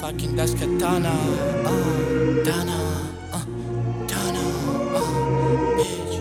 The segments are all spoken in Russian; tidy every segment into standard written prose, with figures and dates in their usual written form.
fucking that's katana, Dana, Dana, bitch.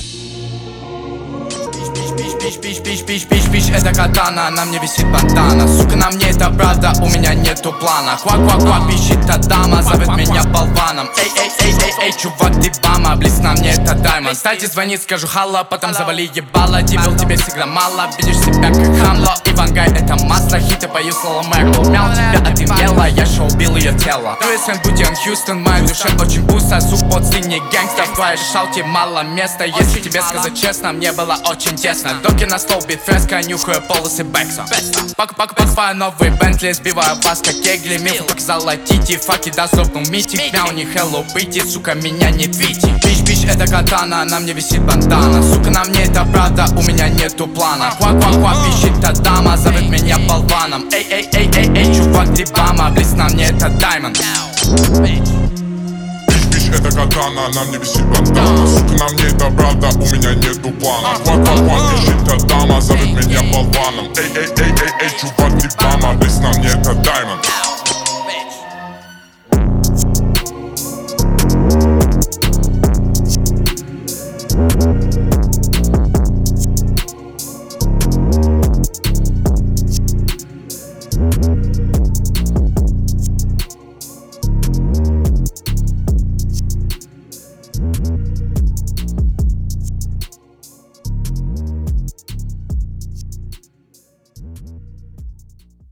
Бич, это катана, на мне висит бандана. Сука, на мне это правда, у меня нету плана. Ква-ква-ква, пищит та дама, зовет меня болваном. Эй, чувак, ты бама, близ на мне это даймонд. Кстати, звонит, скажу халла, потом завали ебало. Дебил, тебе всегда мало, видишь себя как хамло. Ивангай, это масло, хиты пою слова Мэкл. Мял тебя, а ты мела, я шо убил ее тело. Дуэсен, Будиан, Хьюстон, в моей душе очень пусто. Сук, под не гангстер, в твоей шалке мало места. Если тебе сказать честно, мне было очень тесно. Доки на стол, бит фреска, нюхаю полосы Бекса. Покупаю новый Бентли, сбиваю вас как кегли. Милф показала тити, факи, да сдохнул митик. Мяу, не hello, бити, сука, меня не твити. Бич, это катана, на мне висит бандана. Сука, на мне это правда, у меня нету плана. Ква-ква-ква, пищит та дама, зовет меня болваном. Эй, чувак, ты бама, близ на мне это даймонд. Бич, это катана, на мне висит бандана. Сука, на мне это правда, у меня нету плана. Ква-ква-ква, пищит та дама, зовет меня болваном. Эй, чувак, ты бама, близ на мне это даймонд.